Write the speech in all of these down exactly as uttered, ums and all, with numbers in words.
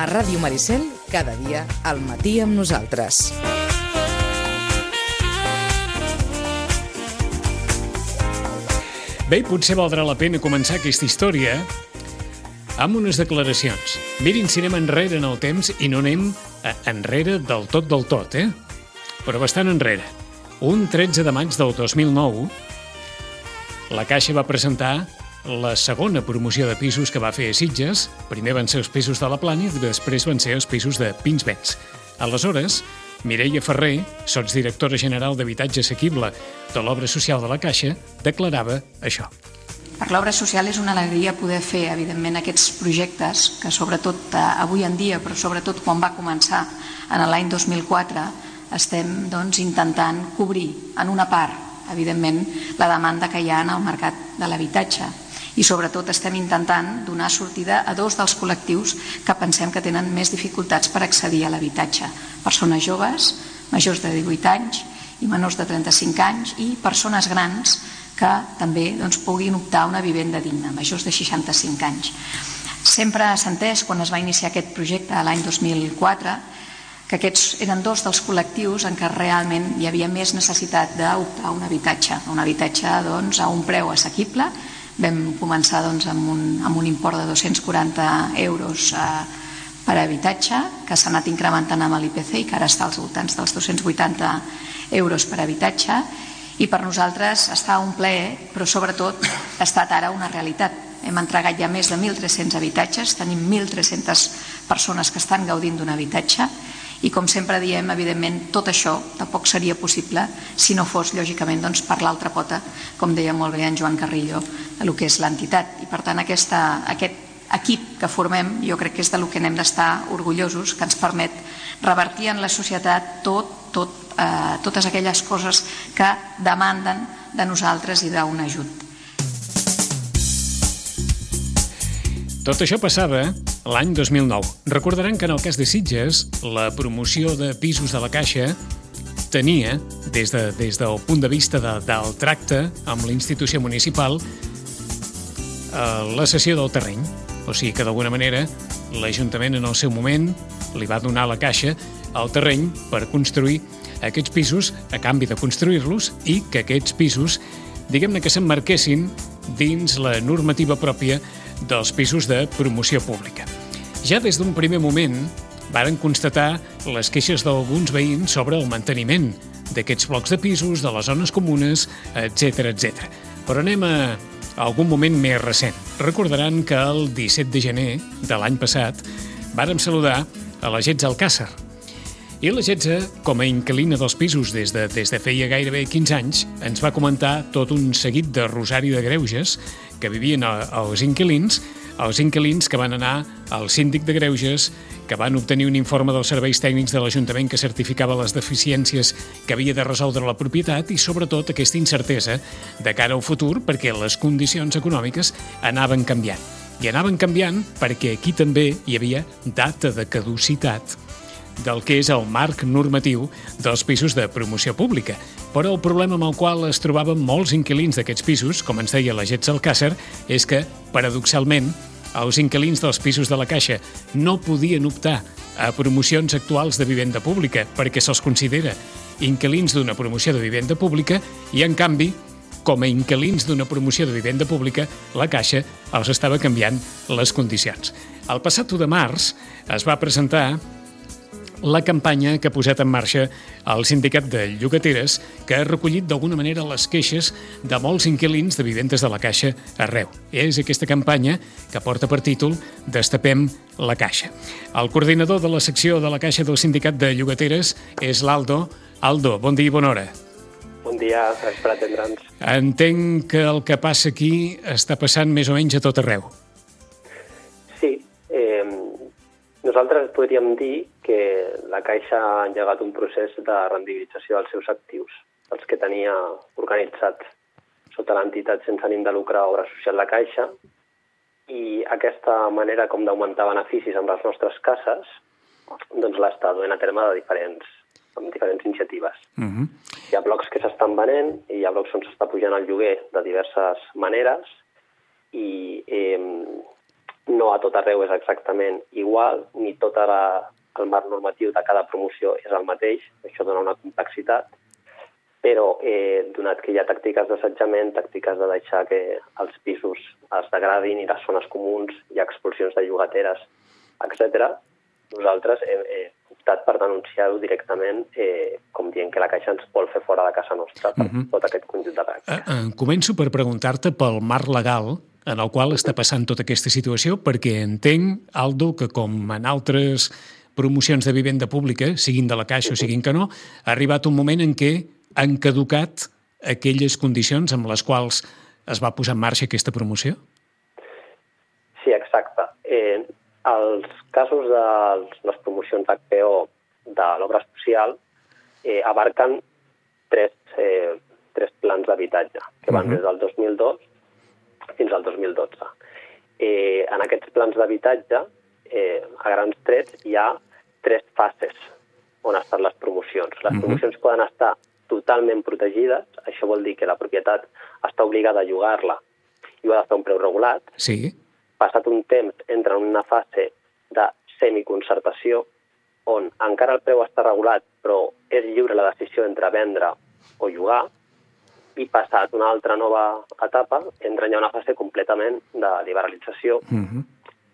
A Ràdio Maricel, cada dia al matí amb nosaltres. Bé, potser valdrà la pena començar aquesta història amb unes declaracions. Mirin si anem enrere en el temps i no anem enrere del tot del tot, eh? Però bastant enrere. Un tretze de maig del dos mil nou, la Caixa va presentar la segona promoció de pisos que va fer a Sitges. Primer van ser els pisos de la Plana i després van ser els pisos de Pinsbens. Aleshores, Mireia Ferrer, sotsdirectora general d'Habitatge Assequible de l'Obra Social de la Caixa, declarava això. Per l'obra social és una alegria poder fer, evidentment, aquests projectes que sobretot eh, avui en dia, però sobretot quan va començar en l'any dos mil quatre, estem doncs, intentant cobrir en una part, evidentment, la demanda que hi ha en el mercat de l'habitatge. I sobretot estem intentant donar sortida a dos dels col·lectius que pensem que tenen més dificultats per accedir a l'habitatge. Persones joves, majors de divuit anys i menors de trenta-cinc anys, i persones grans que també doncs, puguin optar a una vivenda digna, majors de seixanta-cinc anys. Sempre s'ha entès, quan es va iniciar aquest projecte l'any dos mil quatre, que aquests eren dos dels col·lectius en què realment hi havia més necessitat d'optar a un habitatge, un habitatge doncs, a un preu assequible. Vam començar doncs, amb, un, amb un import de dos-cents quaranta euros eh, per habitatge, que s'ha anat incrementant amb l'I P C i que ara està als voltants dels dos-cents vuitanta euros per habitatge. I per nosaltres està un plaer, però sobretot ha estat ara una realitat. Hem entregat ja més de mil tres-cents habitatges, tenim mil tres-centes persones que estan gaudint d'un habitatge. I com sempre diem, evidentment, tot això tampoc seria possible si no fos, lògicament, doncs, per l'altra pota, com deia molt bé en Joan Carrillo, del que és l'entitat. I per tant, aquesta, aquest equip que formem, jo crec que és del que n'hem d'estar orgullosos, que ens permet revertir en la societat tot, tot, eh, totes aquelles coses que demanden de nosaltres i d'un ajut. Tot això passava l'any dos mil nou. Recordaran que en el cas de Sitges, la promoció de pisos de la Caixa tenia, des, de, des del punt de vista de, del tracte amb la institució municipal, eh, la cessió del terreny. O sigui que, d'alguna manera, l'Ajuntament en el seu moment li va donar a la Caixa el terreny per construir aquests pisos a canvi de construir-los i que aquests pisos, diguem-ne que s'emmarquessin dins la normativa pròpia dels pisos de promoció pública. Ja des d'un primer moment varen constatar les queixes d'alguns veïns sobre el manteniment d'aquests blocs de pisos, de les zones comunes, etcètera, etcètera. Però anem a algun moment més recent. Recordaran que el disset de gener de l'any passat vàrem saludar a la Getza Alcàsser. I la Getza, com a inquilina dels pisos des de, des de feia gairebé quinze anys, ens va comentar tot un seguit de rosari de greuges que vivien els inquilins, els inquilins que van anar al síndic de greuges, que van obtenir un informe dels serveis tècnics de l'Ajuntament que certificava les deficiències que havia de resoldre la propietat i, sobretot, aquesta incertesa de cara al futur perquè les condicions econòmiques anaven canviant. I anaven canviant perquè aquí també hi havia data de caducitat del que és el marc normatiu dels pisos de promoció pública. Però el problema amb el qual es trobaven molts inquilins d'aquests pisos, com ens deia la Getza Alcàsser, és que, paradoxalment, els inquilins dels pisos de la Caixa no podien optar a promocions actuals de vivenda pública perquè se'ls considera inquilins d'una promoció de vivenda pública i, en canvi, com a inquilins d'una promoció de vivenda pública, la Caixa els estava canviant les condicions. El passat u de març es va presentar la campanya que ha posat en marxa el Sindicat de Llogateres, que ha recollit d'alguna manera les queixes de molts inquilins de vivendes de la Caixa arreu. És aquesta campanya que porta per títol Destapem la Caixa. El coordinador de la secció de la Caixa del Sindicat de Llogateres és l'Aldo. Aldo, bon dia i bona hora. Bon dia, gràcies per atendre'ns. Entenc que el que passa aquí està passant més o menys a tot arreu. Sí, eh, nosaltres podríem dir que la Caixa ha engegat un procés de rendibilització dels seus actius, els que tenia organitzats sota l'entitat sense ànim de lucre Obra Social La Caixa, i aquesta manera com d'augmentar beneficis amb les nostres cases doncs l'està duent a terme de diferents, amb diferents iniciatives. Uh-huh. Hi ha blocs que s'estan venent i hi ha blocs on s'està pujant el lloguer de diverses maneres i eh, no a tot arreu és exactament igual, ni tot ara el marc normatiu de cada promoció és el mateix, això dona una complexitat, però eh, donat que hi ha tàctiques d'assetjament, tàctiques de deixar que els pisos es degradin i les zones comuns, hi ha expulsions de llogateres, etcètera, nosaltres hem, hem optat per denunciar-ho directament, eh, com dient que la Caixa ens vol fer fora de casa nostra per uh-huh. tot aquest conjunt de pràctiques. Uh, uh, començo per preguntar-te pel marc legal en el qual està passant tota aquesta situació, perquè entenc, Aldo, que com en altres promocions de vivenda pública, siguin de la Caixa o siguin que no, ha arribat un moment en què han caducat aquelles condicions amb les quals es va posar en marxa aquesta promoció? Sí, exacte. Eh, els casos de les promocions d'H P O de l'obra social eh, abarquen tres, eh, tres plans d'habitatge, que van uh-huh. des del dos mil dos fins al dos mil dotze. Eh, en aquests plans d'habitatge, eh, a grans trets, hi ha tres fases on estan les promocions. Les uh-huh. promocions poden estar totalment protegides, això vol dir que la propietat està obligada a llogar-la i ho ha de fer un preu regulat. Sí. Passat un temps, entra en una fase de semiconcertació, on encara el preu està regulat, però és lliure la decisió entre vendre o llogar, i passat una altra nova etapa, entra ja una fase completament de liberalització, uh-huh.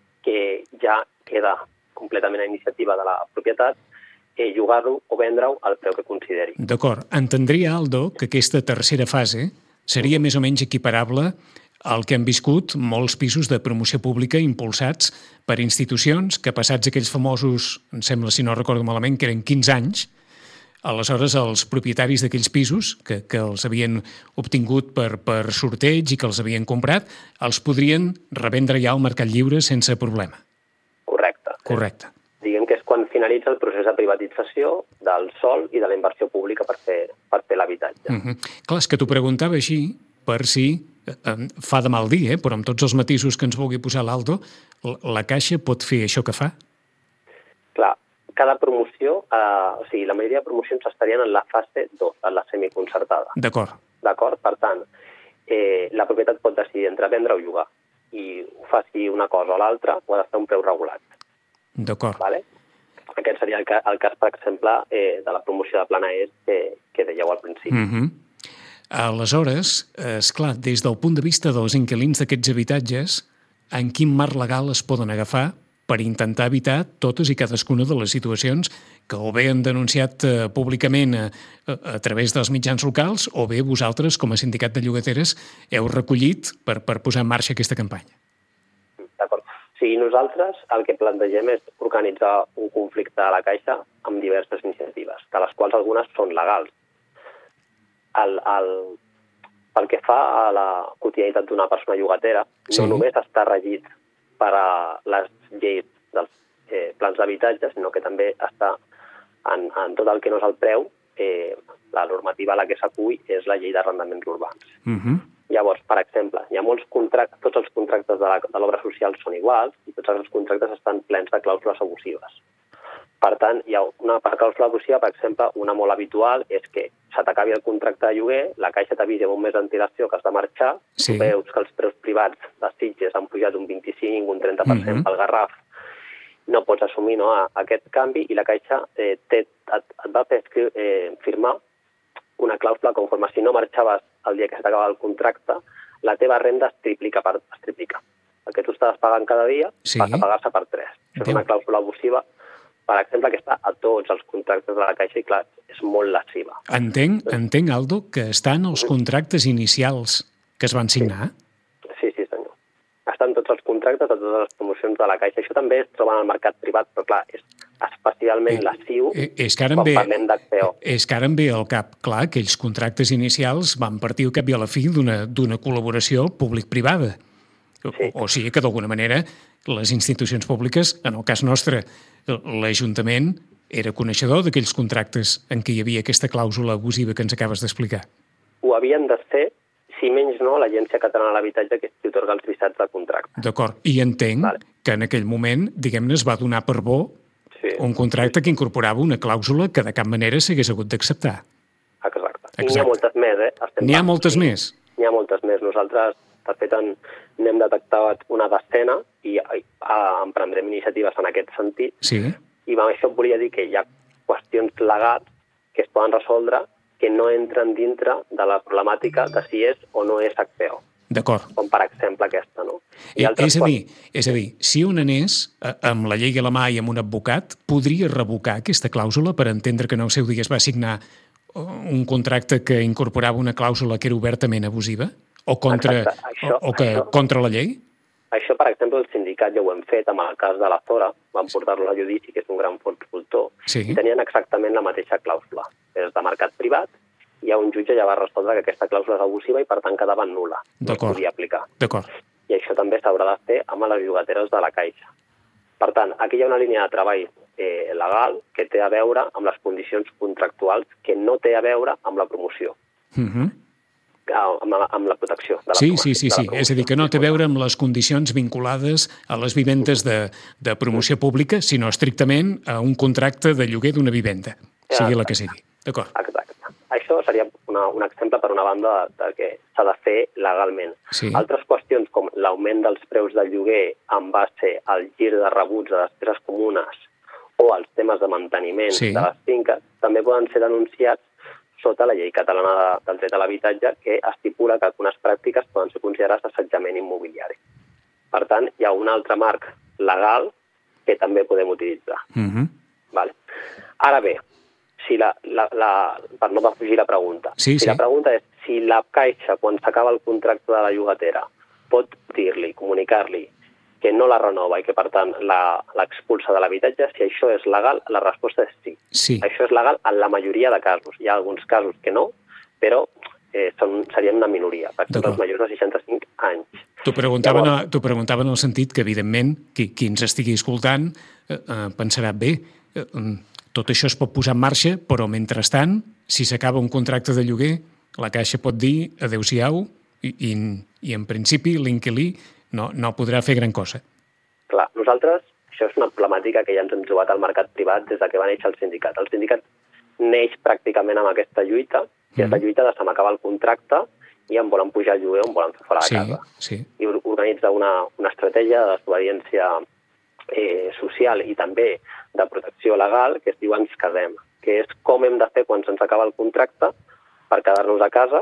que ja queda completament a iniciativa de la propietat, eh, llogar-lo o vendre-ho al preu que consideri. D'acord. Entendria, Aldo, que aquesta tercera fase seria més o menys equiparable al que han viscut molts pisos de promoció pública impulsats per institucions que, passats aquells famosos, em sembla, si no recordo malament, que eren quinze anys, aleshores els propietaris d'aquells pisos, que, que els havien obtingut per, per sorteig i que els havien comprat, els podrien revendre ja al mercat lliure sense problema. Correcte. Correcte. Diguem que és quan finalitza el procés de privatització del sòl i de la inversió pública per fer, per fer l'habitatge. Uh-huh. Clar, és que t'ho preguntava així per si, eh, fa de mal dir, eh, però amb tots els matisos que ens vulgui posar l'Aldo, la Caixa pot fer això que fa? Clar, cada promoció, eh, o sigui, la majoria de promocions estarien en la fase dos, en la semiconcertada. D'acord. D'acord? Per tant, eh, la propietat pot decidir entre vendre o llogar, i ho faci una cosa o l'altra, o ha de fer un preu regulat. D'acord. Vale? Aquest seria el, ca el cas, per exemple, eh, de la promoció de Plana Est que, que dèieu al principi. Uh-huh. Aleshores, esclar, des del punt de vista dels inquilins d'aquests habitatges, en quin marc legal es poden agafar per intentar evitar totes i cadascuna de les situacions que o bé han denunciat eh, públicament a, a, a través dels mitjans locals o bé vosaltres, com a sindicat de llogateres, heu recollit per, per posar en marxa aquesta campanya? D'acord. Sí, nosaltres el que plantegem és organitzar un conflicte a la Caixa amb diverses iniciatives, de les quals algunes són legals. El, el, pel que fa a la quotidianitat d'una persona llogatera, sí. no només està regit per a les lleis dels eh, plans d'habitatge, sinó que també està en, en tot el que no és el preu, eh, la normativa a la que s'acull és la llei d'arrendaments urbans. Uh-huh. Llavors, per exemple, hi ha molts contractes, tots els contractes de l'obra social són iguals i tots els contractes estan plens de clàusules abusives. Per tant, hi ha una clàusula abusiva, per exemple, una molt habitual és que se t'acabi el contracte de lloguer, la Caixa t'avisa amb un mes d'antelació que has de marxar, sí. tu veus que els preus privats de Sitges han pujat un vint-i-cinc, un trenta per cent uh-huh. pel Garraf, no pots assumir no, aquest canvi i la Caixa eh, té, et, et va fer eh, firmar una clàusula conforme si no marxaves el dia que s'acabava el contracte, la teva renda es triplica. Per, es triplica. El que tu estaves pagant cada dia sí. passa a pagar-se per tres. Això és una clàusula abusiva, per exemple, que està a tots els contractes de la Caixa i, clar, és molt lesiva. Entenc, entenc, Aldo, que estan els contractes inicials que es van signar? Sí, sí, senyor. Estan tots els contractes de totes les promocions de la Caixa. Això també es troba en el mercat privat, però, clar, és especialment eh, lesiu eh, és que quan ve, parlem d'H P O. És que ara em ve al cap, clar, aquells contractes inicials van partir al cap i a la fi d'una col·laboració públic-privada. Sí. O, o sigui que, d'alguna manera, les institucions públiques, en el cas nostre, l'Ajuntament era coneixedor d'aquells contractes en què hi havia aquesta clàusula abusiva que ens acabes d'explicar. Ho havien de ser, si menys no, l'Agència Catalana de l'Habitatge, que és qui atorga els visats de contracte. D'acord. I entenc vale. que en aquell moment, diguem-ne, es va donar per bo sí. un contracte que incorporava una clàusula que de cap manera s'hagués hagut d'acceptar. Exacte. Exacte. I n'hi ha moltes més, eh? N'hi ha moltes sí. més? N'hi ha moltes més. Nosaltres De fet, en, n'hem detectat una decena i eh, emprendrem iniciatives en aquest sentit. Sí. I amb això volia dir que hi ha qüestions legals que es poden resoldre que no entren dintre de la problemàtica de si és o no és H P O. D'acord. Com per exemple aquesta, no? I és, a dir, és a dir, si un anés amb la llei a la mà i amb un advocat, podria revocar aquesta clàusula per entendre que en el seu dia es va signar un contracte que incorporava una clàusula que era obertament abusiva? O contra, això, o, o que, això, contra la llei? Això, per exemple, el sindicat ja ho hem fet amb el cas de la Zora, van portar-lo a judici, que és un gran fons voltor, sí. I tenien exactament la mateixa clàusula. És de mercat privat, i un jutge ja va resoldre que aquesta clàusula és abusiva i, per tant, quedava nul·la. No es podia aplicar. D'acord. I això també s'haurà de fer amb les llogateres de la Caixa. Per tant, aquí hi ha una línia de treball eh, legal que té a veure amb les condicions contractuals que no té a veure amb la promoció. Mhm. Uh-huh. Amb, amb la protecció de la sí, promoció. Sí, sí, sí. És a dir, que no té a veure amb les condicions vinculades a les vivendes de, de promoció pública, sinó estrictament a un contracte de lloguer d'una vivenda, sigui la que sigui. D'acord. Exacte. Això seria una, un exemple, per una banda, de, de que s'ha de fer legalment. Sí. Altres qüestions, com l'augment dels preus del lloguer en base al gir de rebuts de despeses comunes o els temes de manteniment sí. de les finques, també poden ser denunciats sota la llei catalana de, del dret a l'habitatge, que estipula que algunes pràctiques poden ser considerades assetjament immobiliari. Per tant, hi ha un altre marc legal que també podem utilitzar. Uh-huh. Vale. Ara bé, si la, la, la, per no defugir la pregunta, sí, si sí. la pregunta és si la Caixa, quan s'acaba el contracte de la llogatera, pot dir-li, comunicar-li que no la renova i que, per tant, l'expulsa de l'habitatge, si això és legal, la resposta és sí. sí. Això és legal en la majoria de casos. Hi ha alguns casos que no, però eh, són, serien una minoria, per exemple, els majors de seixanta-cinc anys. T'ho preguntava, Llavors... no, preguntava en el sentit que, evidentment, qui, qui ens estigui escoltant eh, eh, pensarà, bé, eh, tot això es pot posar en marxa, però, mentrestant, si s'acaba un contracte de lloguer, la Caixa pot dir adeu-siau i, i, i en principi, l'inquilí no, no podrà fer gran cosa. Clar, nosaltres, això és una problemàtica que ja ens hem trobat al mercat privat des de que va néixer el sindicat. El sindicat neix pràcticament amb aquesta lluita, que mm. és la lluita de se m'acaba el contracte i em volen pujar el lloguer o em volen fer fora de sí, casa. Sí. I organitza una, una estratègia de desobediència eh, social i també de protecció legal que es diu Ens quedem, que és com hem de fer quan se'ns acaba el contracte per quedar-nos a casa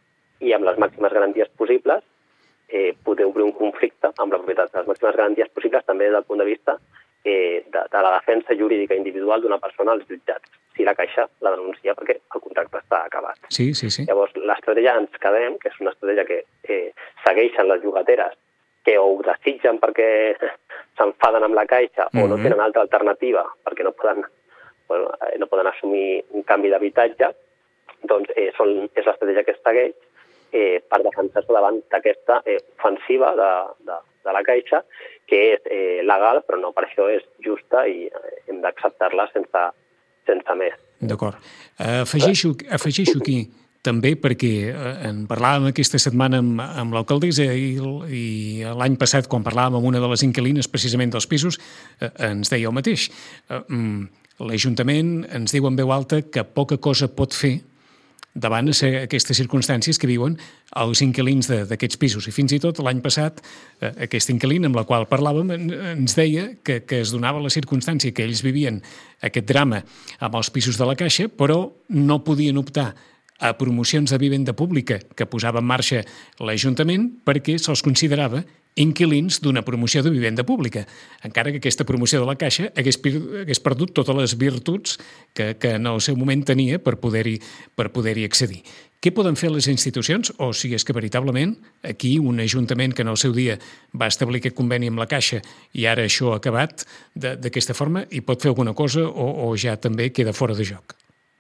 i amb les màximes garanties possibles eh, poder obrir un conflicte amb la propietat. Les màximes garanties possibles també des del punt de vista eh, de, de la defensa jurídica individual d'una persona als jutjats, si la Caixa la denuncia perquè el contracte està acabat. Sí, sí, sí. Llavors, l'estratègia Ens quedem, que és una estratègia que eh, segueixen les llogateres que o ho desitgen perquè s'enfaden amb la Caixa mm-hmm. o no tenen altra alternativa perquè no poden, bueno, no poden assumir un canvi d'habitatge, doncs eh, són, és l'estratègia que es segueix eh, per defensar-se davant d'aquesta eh, ofensiva de, de, de la Caixa, que és eh, legal, però no per això és justa i eh, hem d'acceptar-la sense, sense més. D'acord. Afegeixo, afegeixo aquí també perquè eh, en parlàvem aquesta setmana amb, amb l'alcaldessa i, i l'any passat, quan parlàvem amb una de les inquilines precisament dels pisos, eh, ens deia el mateix. Eh, L'Ajuntament ens diu en veu alta que poca cosa pot fer davant aquestes circumstàncies que viuen els inquilins d'aquests pisos. I fins i tot l'any passat, eh, aquesta inquilina amb la qual parlàvem ens deia que, que es donava la circumstància que ells vivien aquest drama amb els pisos de la Caixa, però no podien optar a promocions de vivenda pública que posava en marxa l'Ajuntament perquè se'ls considerava inquilins d'una promoció de vivenda pública, encara que aquesta promoció de la Caixa hagués, hagués perdut totes les virtuts que, que en el seu moment tenia per poder-hi per poder-hi accedir. Què poden fer les institucions? O si és que veritablement aquí un ajuntament que en el seu dia va establir aquest conveni amb la Caixa i ara això ha acabat d'aquesta forma, hi pot fer alguna cosa o, o ja també queda fora de joc?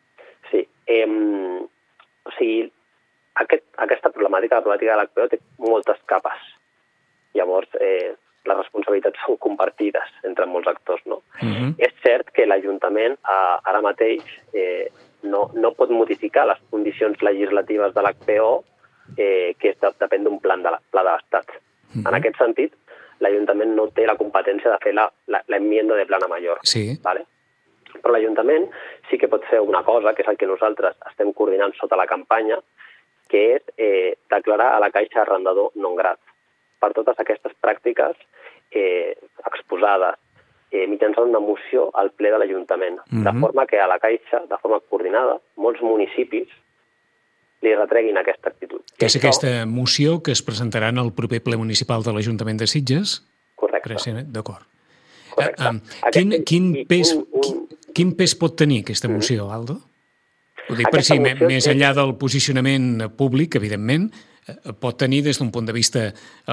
Sí. Eh, o sigui, aquest, aquesta problemàtica, la problemàtica de l'H P O té moltes capes. Llavors, eh, les responsabilitats són compartides entre molts actors, no? Uh-huh. És cert que l'Ajuntament eh, ara mateix eh, no, no pot modificar les condicions legislatives de l'H P O eh, que de, depèn d'un pla de l'Estat. Uh-huh. En aquest sentit, l'Ajuntament no té la competència de fer la, la, la enmienda de plana major. Sí. Vale? Però l'Ajuntament sí que pot fer una cosa, que és el que nosaltres estem coordinant sota la campanya, que és eh, declarar a la Caixa arrendador non grat per totes aquestes pràctiques eh, exposades eh, mitjançant una moció al ple de l'Ajuntament. Mm-hmm. De forma que a la Caixa, de forma coordinada, molts municipis li retreguin aquesta actitud. Que és aquesta moció que es presentarà en el proper ple municipal de l'Ajuntament de Sitges? Correcte. D'acord. Correcte. Uh, um, quin, quin, pes, un, un... Quin, quin pes pot tenir aquesta moció, Aldo? Ho dic per si, més enllà del posicionament públic, evidentment, pot tenir des d'un punt de vista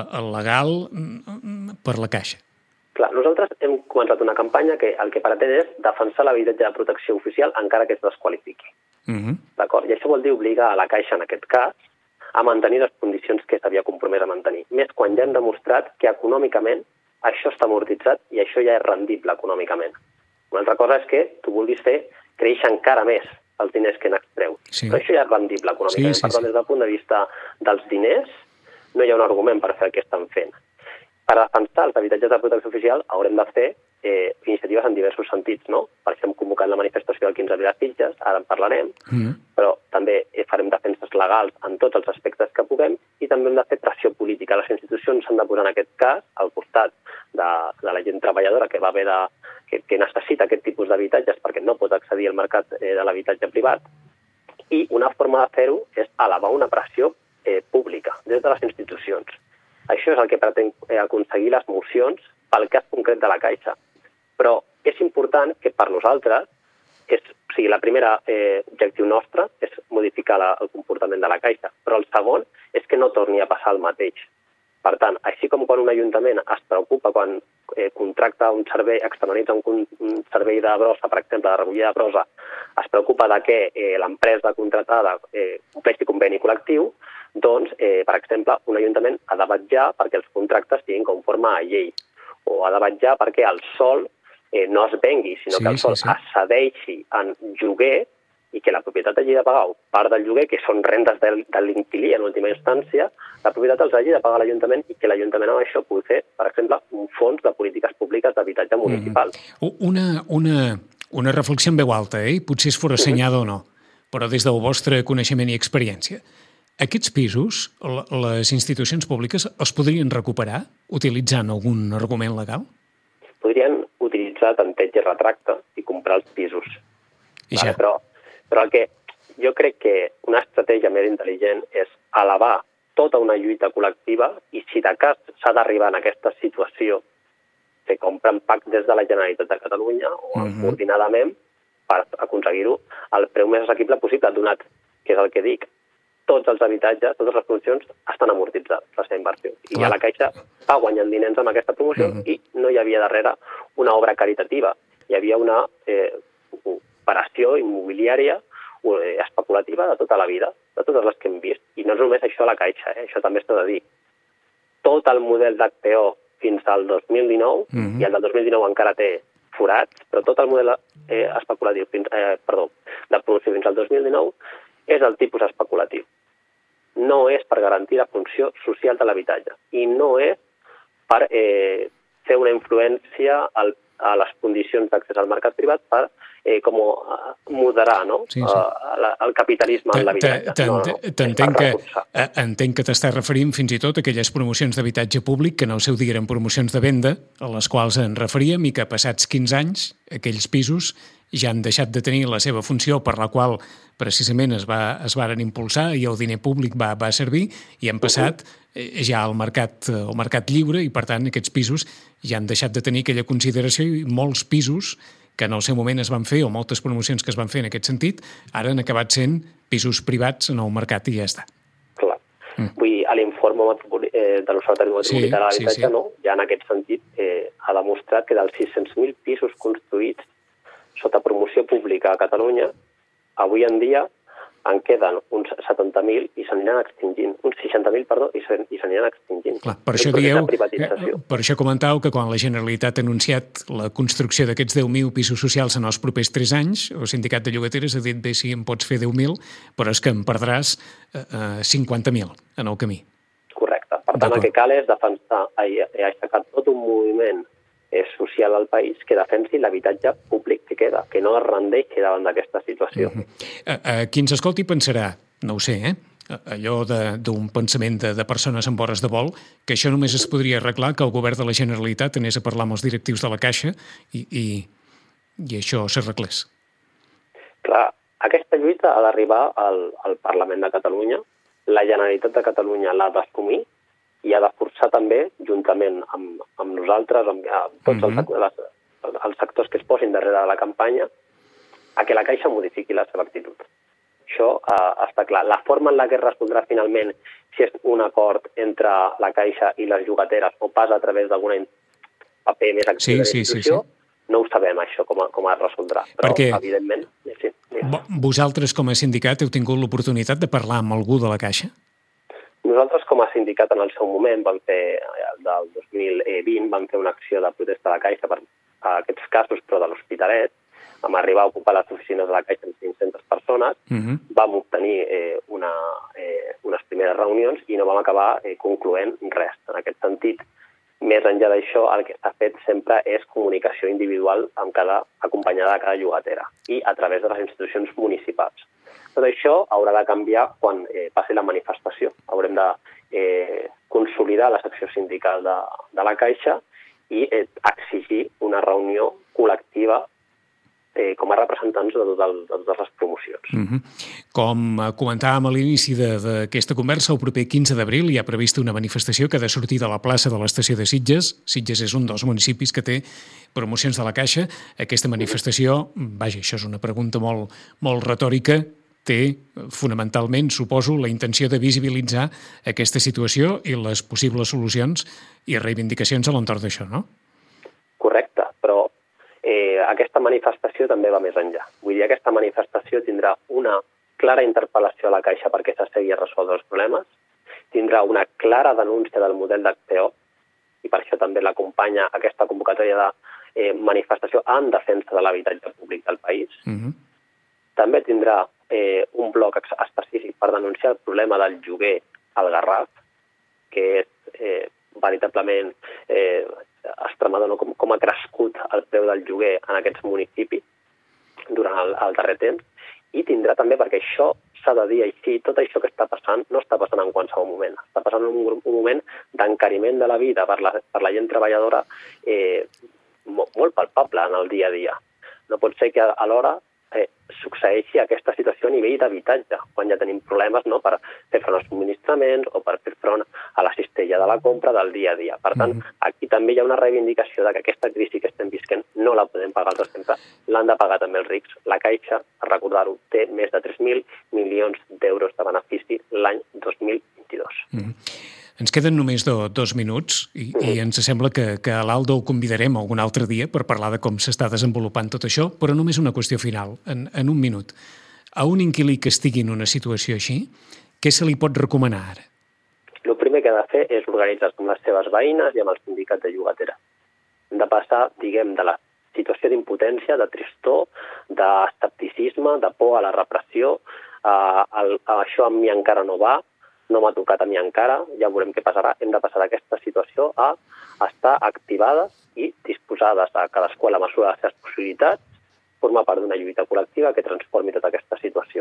legal per la Caixa. Clar, nosaltres hem començat una campanya que el que pretén és defensar l'habitatge de protecció oficial encara que es desqualifiqui. Uh-huh. D'acord? I això vol dir obligar a la Caixa, en aquest cas, a mantenir les condicions que s'havia compromès a mantenir. Més quan ja hem demostrat que econòmicament això està amortitzat i això ja és rendible econòmicament. Una altra cosa és que tu vulguis fer créixer encara més els diners que n'extreu. Sí. Però això ja és rendible econòmicament. Sí, sí, per tant, sí. Des del punt de vista dels diners, no hi ha un argument per fer el que estan fent. Per defensar els habitatges de protecció oficial haurem de fer eh, iniciatives en diversos sentits, no? Per això hem convocat la manifestació del quinze de Sitges, ara en parlarem, mm. però també farem defenses legals en tots els aspectes que puguem i també hem de fer pressió política. Les institucions s'han de posar en aquest cas al costat de, de la gent treballadora que va haver de que, que necessita aquest tipus d'habitatges perquè no pot accedir al mercat eh, de l'habitatge privat, i una forma de fer-ho és elevar una pressió eh, pública des de les institucions. Això és el que pretén eh, aconseguir les mocions pel cas concret de la Caixa. Però és important que per nosaltres, és, o sigui, la primera eh, objectiu nostre és modificar la, el comportament de la Caixa, però el segon és que no torni a passar el mateix. Per tant, així com quan un ajuntament es preocupa quan eh, contracta un servei, externalitza un, un servei de brossa, per exemple, de recollida de brossa, es preocupa de que eh, l'empresa contratada eh, compleixi conveni col·lectiu, doncs, eh, per exemple, un ajuntament ha de vetllar perquè els contractes siguin conforme a llei, o ha de vetllar perquè el sòl eh, no es vengui, sinó sí, que el sòl sí, sí. es cedeixi en lloguer i que la propietat hagi de pagar part del lloguer, que són rendes de, de l'inquilí en última instància, la propietat els hagi de pagar l'Ajuntament i que l'Ajuntament amb això pugui fer, per exemple, un fons de polítiques públiques d'habitatge municipal. Mm. Una, una, una reflexió en veu alta, eh? Potser és forassenyada mm-hmm. o no, però des del vostre coneixement i experiència. Aquests pisos, les institucions públiques, els podrien recuperar utilitzant algun argument legal? Podrien utilitzar tanteig i retracte i comprar els pisos. I ja. Vale, però Però el que jo crec que una estratègia més intel·ligent és elevar tota una lluita col·lectiva i si de cas s'ha d'arribar en aquesta situació que compren P A C des de la Generalitat de Catalunya o uh-huh. coordinadament per aconseguir-ho al preu més assequible possible, donat que és el que dic, tots els habitatges, totes les promocions estan amortitzades, la seva inversió. I ja la Caixa va guanyant diners amb aquesta promoció uh-huh. i no hi havia darrere una obra caritativa, hi havia una eh, operació immobiliària eh, especulativa de tota la vida, de totes les que hem vist. I no és només això a la Caixa, eh? Això també s'ha de dir. Tot el model d'H P O fins al dos mil dinou, mm-hmm. i el del dos mil dinou encara té forats, però tot el model eh, especulatiu, fins, eh, perdó, de promoció fins al dos mil dinou és el tipus especulatiu. No és per garantir la funció social de l'habitatge i no és per eh, fer una influència al, a les condicions d'accés al mercat privat per eh, com a moderar, no? Sí, sí. Uh, el capitalisme en l'habitatge. T'entenc que, entenc que t'estàs referint fins i tot a aquelles promocions d'habitatge públic que en el seu dia eren promocions de venda, a les quals en referíem, i que passats quinze anys aquells pisos ja han deixat de tenir la seva funció per la qual precisament es, va, es varen impulsar i el diner públic va, va servir i han passat uh-huh. ja al mercat, al mercat lliure i per tant aquests pisos ja han deixat de tenir aquella consideració i molts pisos que en el seu moment es van fer, o moltes promocions que es van fer en aquest sentit, ara han acabat sent pisos privats en el mercat i ja està. Clar. Mm. Vull dir, a l'informe eh, de l'Observatori Metropolità de l'Habitatge, sí, sí. no? Ja en aquest sentit eh, ha demostrat que dels sis-cents mil pisos construïts sota promoció pública a Catalunya, avui en dia en queden uns setanta mil i s'aniran extingint, uns seixanta mil, perdó, i s'aniran extingint. Clar, per això dieu, per això comentàveu que quan la Generalitat ha anunciat la construcció d'aquests deu mil pisos socials en els propers tres anys, el sindicat de llogateres ha dit, bé, sí, en pots fer deu mil, però és que en perdràs eh, cinquanta mil en el camí. Correcte. Per tant, el que cal és defensar, ha aixecat tot un moviment és social al país que defensi l'habitatge públic que queda, que no es rendeixi davant d'aquesta situació. Uh-huh. A, a qui ens escolti pensarà, no ho sé, eh? allò d'un pensament de, de persones amb hores de vol, que això només es podria arreglar que el govern de la Generalitat anés a parlar amb els directius de la Caixa i, i, i això s'arreglés. Clar, aquesta lluita ha d'arribar al, al Parlament de Catalunya. La Generalitat de Catalunya l'ha d'assumir i ha de forçar també, juntament amb, amb nosaltres, amb, amb tots mm-hmm. els, les, els sectors que es posin darrere de la campanya, a que la Caixa modifiqui la seva actitud. Això eh, està clar. La forma en la que es resoldrà finalment si és un acord entre la Caixa i les llogateres o pas a través d'algun paper més actiu sí, de la institució, sí, sí, sí. No ho sabem, això, com, a, com es resoldrà. Però, perquè evidentment, sí. Vosaltres, com a sindicat, heu tingut l'oportunitat de parlar amb algú de la Caixa? Nosaltres, com a sindicat, en el seu moment, vam fer, del dos mil vint, vam fer una acció de protesta de la Caixa per a aquests casos, però de l'Hospitalet. Vam arribar a ocupar les oficines de la Caixa amb cinc-centes persones, uh-huh. Vam obtenir eh, una, eh, unes primeres reunions i no vam acabar eh, concloent res. En aquest sentit, més enllà d'això, el que s'ha fet sempre és comunicació individual amb cada, acompanyada de cada llogatera i a través de les institucions municipals. Tot això haurà de canviar quan eh, passi la manifestació. Haurem de eh, consolidar la secció sindical de, de la Caixa i eh, exigir una reunió col·lectiva eh, com a representants de, tot el, de totes les promocions. Mm-hmm. Com comentàvem a l'inici d'aquesta conversa, el proper quinze d'abril hi ha prevista una manifestació que ha de sortir de la plaça de l'estació de Sitges. Sitges és un dels municipis que té promocions de la Caixa. Aquesta manifestació, vaja, això és una pregunta molt, molt retòrica, té fonamentalment, suposo, la intenció de visibilitzar aquesta situació i les possibles solucions i reivindicacions a l'entorn d'això, no? Correcte, però eh, aquesta manifestació també va més enllà. Vull dir, aquesta manifestació tindrà una clara interpel·lació a la Caixa perquè s'assegui a resoldre els problemes, tindrà una clara denúncia del model d'H P O i per això també l'acompanya aquesta convocatòria de eh, manifestació en defensa de l'habitatge públic del país. Uh-huh. També tindrà eh, un bloc específic per denunciar el problema del lloguer al Garraf, que és eh, veritablement eh, extremador, no? com, com ha crescut el preu del lloguer en aquests municipis durant el, el darrer temps, i tindrà també, perquè això s'ha de dir així, tot això que està passant no està passant en qualsevol moment, està passant en un, un moment d'encariment de la vida per la, per la gent treballadora eh, molt, molt palpable en el dia a dia. No pot ser que alhora eh, succeeixi aquesta situació a nivell d'habitatge, quan ja tenim problemes, no?, per fer front als subministraments o per fer front a la cistella de la compra del dia a dia. Per tant, mm-hmm. aquí també hi ha una reivindicació de que aquesta crisi que estem visquent no la podem pagar els sempre, l'han de pagar també els rics. La Caixa, a recordar-ho, té més de tres mil milions d'euros de benefici l'any dos mil vint-i-dos. Mm-hmm. Ens queden només do, dos minuts i, mm. i ens sembla que, que a l'Aldo el convidarem algun altre dia per parlar de com s'està desenvolupant tot això, però només una qüestió final, en, en un minut. A un inquilí que estigui en una situació així, què se li pot recomanar ara? El primer que ha de fer és organitzar-se amb les seves veïnes i amb el sindicat de llogatera. Hem de passar, diguem, de la situació d'impotència, de tristor, d'escepticisme, de por a la repressió, a, a, a això amb mi encara no va, no m'ha tocat a mi encara, ja veurem què passarà. Hem de passar d'aquesta situació a estar activades i disposades a cadascú a la mesura de les seves possibilitats, formar part d'una lluita col·lectiva que transformi tota aquesta situació.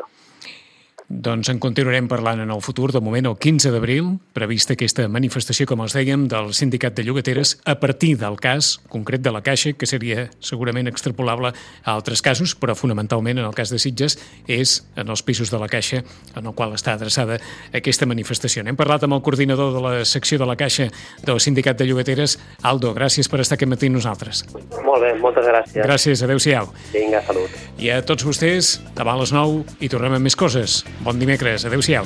Doncs en continuarem parlant en el futur. De moment, el quinze d'abril, prevista aquesta manifestació, com els dèiem, del Sindicat de Llogateres a partir del cas concret de la Caixa, que seria segurament extrapolable a altres casos, però fonamentalment en el cas de Sitges és en els pisos de la Caixa en el qual està adreçada aquesta manifestació. Hem parlat amb el coordinador de la secció de la Caixa del Sindicat de Llogateres. Aldo, gràcies per estar aquest matí amb nosaltres. Molt bé, moltes gràcies. Gràcies, adéu-siau. Vinga, salut. I a tots vostès, demà a les nou i tornem amb més coses. Bon dimecres, adéu-siau.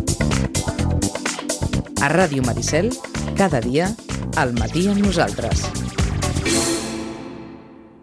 A Ràdio Maricel, cada dia, al matí amb nosaltres.